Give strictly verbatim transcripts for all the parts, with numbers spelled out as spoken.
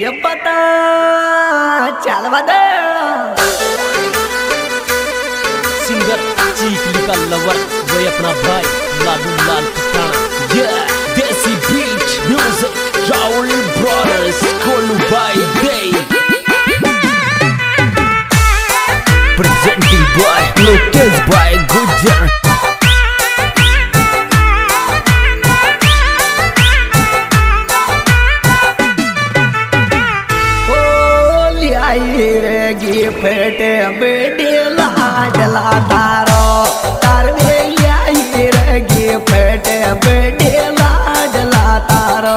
ये पता चल बदे सिंगर चीकली का लवर वही अपना भाई लालू लाल पठान। ये देसी बीच म्यूजिक राहुल ब्रदर्स कोलू बाई डे presenting by Lucas by Gujar। Gift बेटी लाडला तारो तार में गिफ्ट बेटी लाडला तारो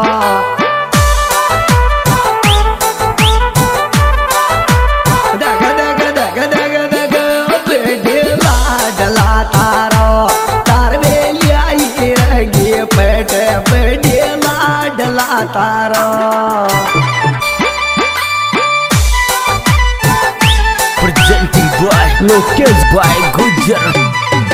दग दग दग दग दग बेटी लाडला तारो तार में गिफ्ट बेटी लाडला तारो। Presenting by Lucas by Gujar।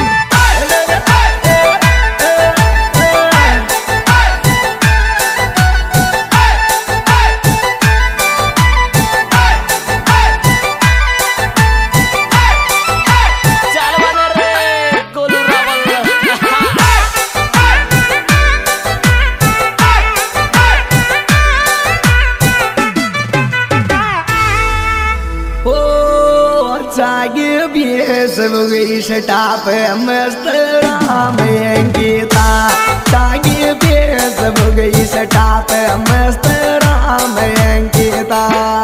जागे बेस बुगी स्टाप मस्त राम अंकिता जागे बेस बुगी स्टाप मस्त राम अंकिता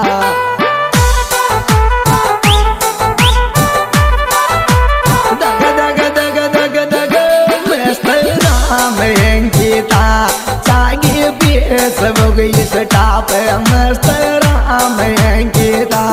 दग दग दग दग दग मस्त राम अंकिता जागे बेस बुगी स्टाप मस्त राम अंकिता।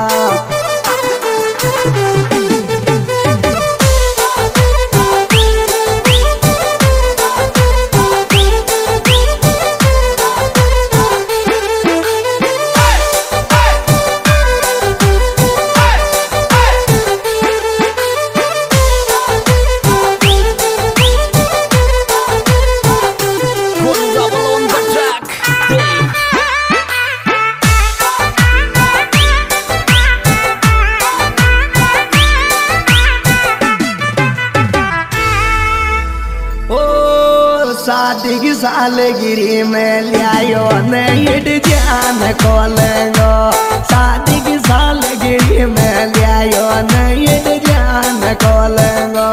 शादी की सालगिरी में लियायो नहीं जान खोलेंगो शादी की सालगिरी में लियायो नहीं जान खोलेंगो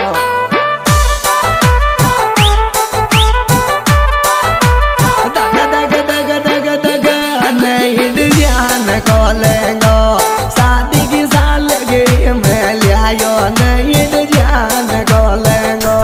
दग दग दग दग दग नहीं जान खोलेंगो शादी की सालगिरी में लियायो नहीं जान खोलेंगो।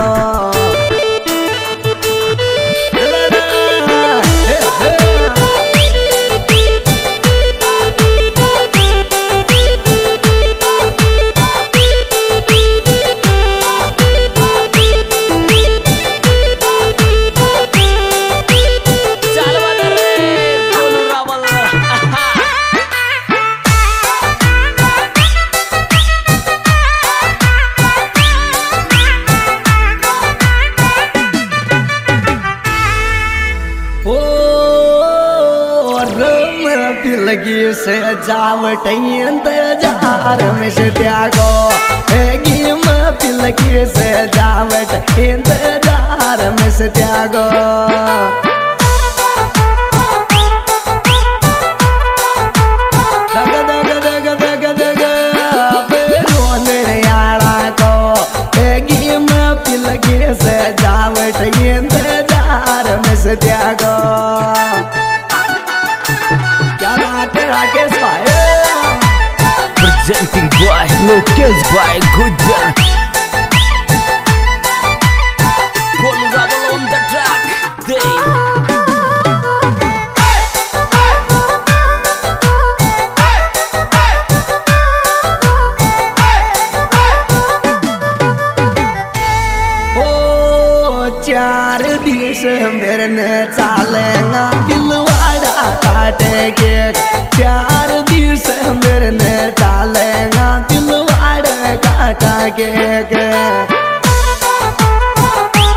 लगी से जावट इंतजार में से त्यागो हैगी माफी लगी से जावट इंतजार में से त्यागो दग दग दग दग दग रोने यारा को हैगी माफी लगी से जावट इंतजार में से त्यागो। Presenting by Lucas by Gujar। Koolu Rawal on the track day। चार दिवस मेरे ने चालेगा दिलवाड़ा काटेगे चार दिवस मेरे ने चालेगा दिलवाड़ा काटेगे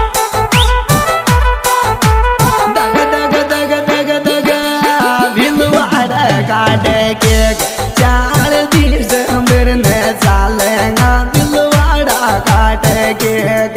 दग दग दग दग दग काटे केक चार दिस मेरे ने चालेगा दिलवाड़ा काटे केक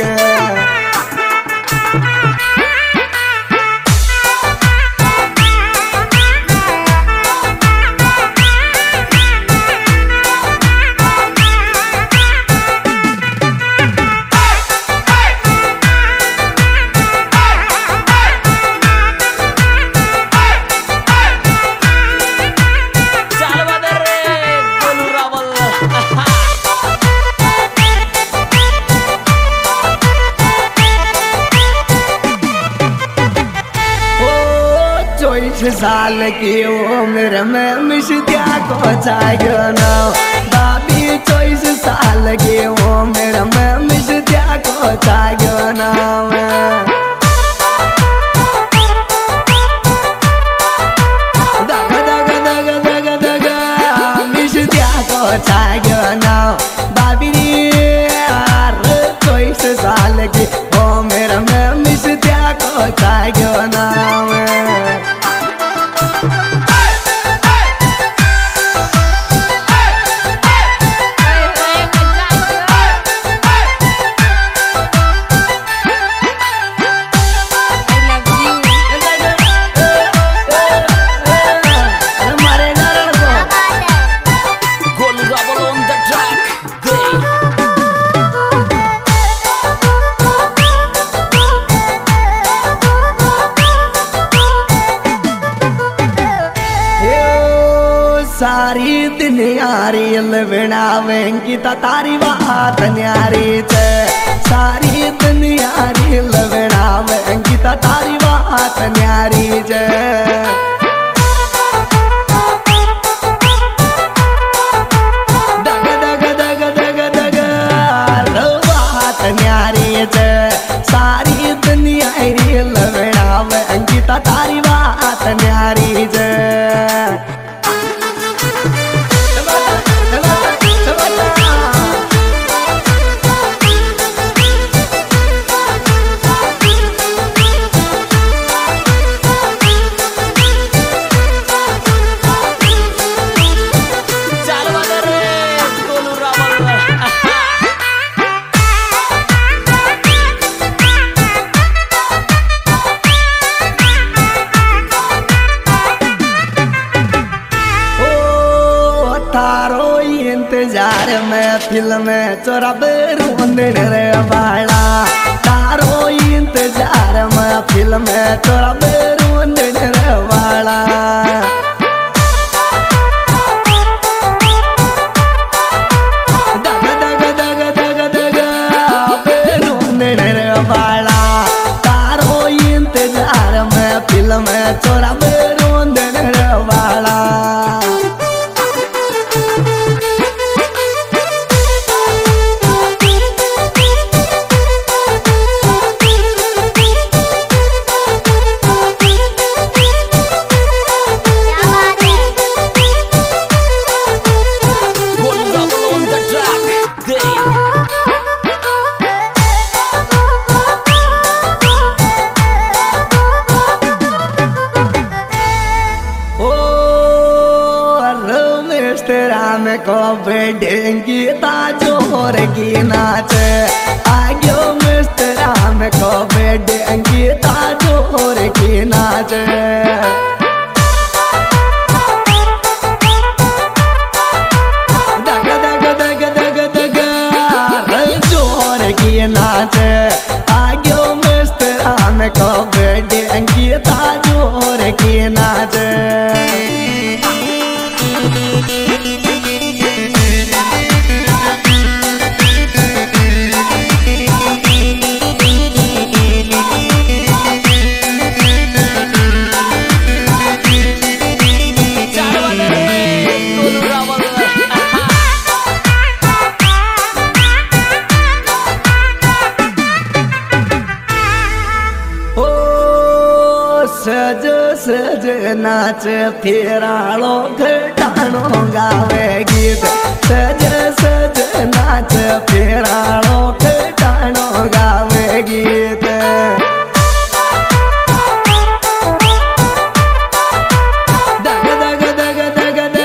चौबीस साल की उम्र में मिश्तिया को चाहिए ना बाबी चौबीस साल की उम्र में मिश्तिया को चाहिए ना दग दग दग दग दग मिश्तिया को चाहिए ना बाबी चौबीस साल की उम्र में मिश्तिया को चाहिए ना सारी दिन यारी लवणावेंगी तारी बात न्यारी च सारी दिन यारी लवणावेंगी तारी बात न्यारी च दग दग दग दग दग बात न्यारी च सारी दिन यारी लवणावेंगी तारी बात न्यारी च तारो इंतजार में फिल्म चोरब रोंदड़ रे बाला तारो इंतजार में फिल्म चोरब रोंदड़ रे बाला दग दग दग दग दग रोंदड़ रे बाला तारो इंतजार में फिल्म चोरब रोंदड़ रे बाला राम को बेडेंगी ताजोर की नाच आगे मिस्टर राम को बेडेंगी ताजोर की नाच दग दग दग दग दग जोर की नाच आगे मिस्टर राम को बेडेंगी ताजोर की नाच सज सज नाच फेरालो घटानो गावे गीत सज सज नाच फेरालो घटानो गावे गीत दग दग दग दग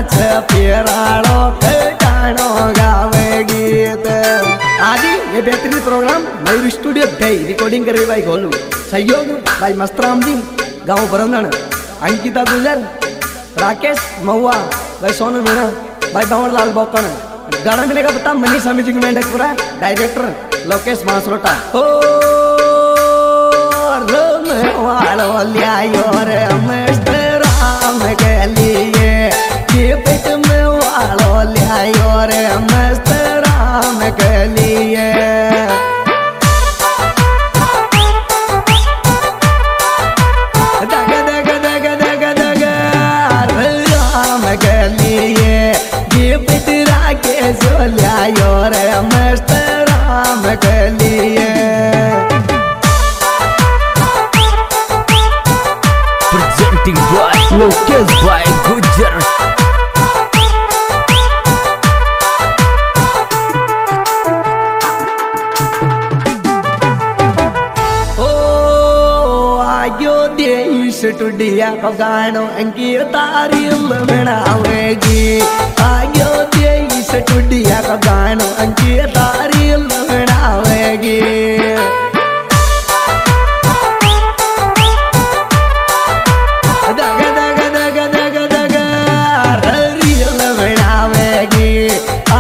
नाच फेराड़ो खटाणो गावे गीत। आज ये बेहतरीन प्रोग्राम मयूर स्टूडियो गई रिकॉर्डिंग करे भाई गोलू, सहयोग भाई मस्तराम जी गाँव बरंदन, अंकिता गुजर, राकेश महुआ, भाई सोनू मीणा, भाई भंवर लाल बोकन, गाना मिलेगा पता मनीषा म्यूजिक मेंढकपुरा, डायरेक्टर लोकेश मासरोटा। ओ वालो लियायो रे मस्तराम के लिए, गिफ्ट में वालो लियायो रे मस्तराम के लिए। दग दग दग दग दग राम के लिए, गिफ्ट राके जो लियायो रे मस्तराम के लिए। Presenting by Lokesh by Gujar. ओ आयो देश टुडिया को गानो अंकिता रील बनावेगी, आयो देश टुडिया को गानो अंकिता रील बनावेगी। दग दग दग दग दग रील बनावेगी,